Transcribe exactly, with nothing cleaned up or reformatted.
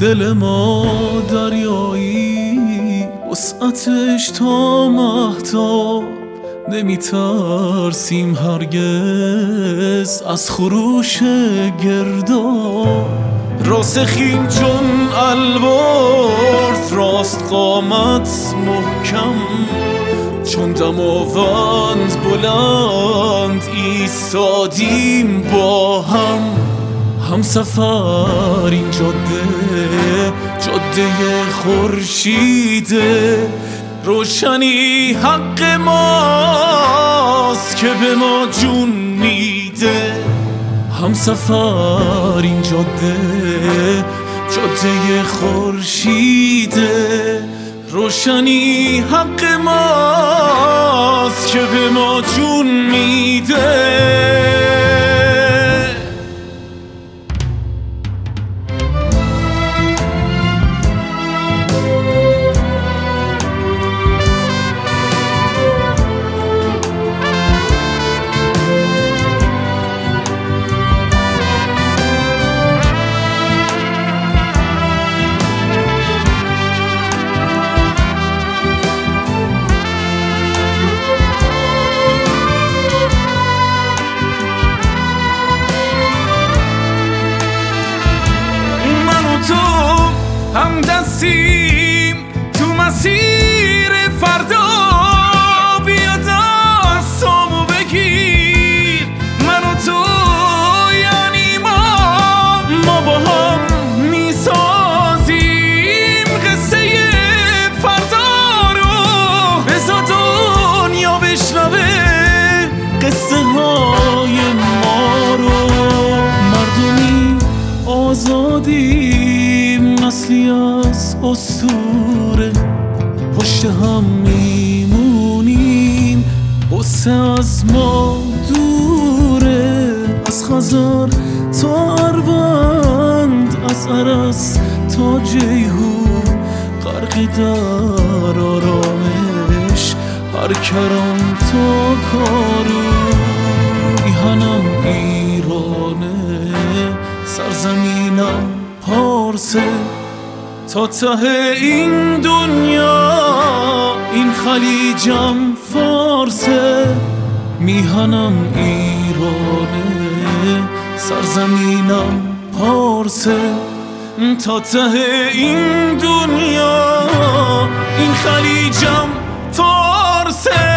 دل ما دریایی وسعتش تا مهتاب، نمیترسیم هرگز از خروش گرداب. راسخیم چون البرز، راست قامت محکم، چون دماوند بلند ایستادیم با هم. هم سفر این جاده، جاده خورشیده، روشنی حق ماست که به ما جون میده. هم سفر این جاده، جاده خورشیده، روشنی حق ماست که به ما جون میده. هم دستیم تو مسیر فردا، بیا دستامو بگیر. من و تو یعنی ما، ما با هم میسازیم قصه فردا رو. بذار دنیا بشنوه قصه های ما رو. مردمی آزادی، نسلی از اسطوره، پشت هم میمونیم، غصه از ما دوره. از خزر تا اروند، از عرس تا جیهون، غرقی در آرامش، هر کران تا کارون. میهنم ایرانه، سرزمینم پارسه، تا ته این دنیا این خلیجم فارسه. میهنم ایرانه، سرزمینم پارسه، تا ته این دنیا این خلیجم فارسه.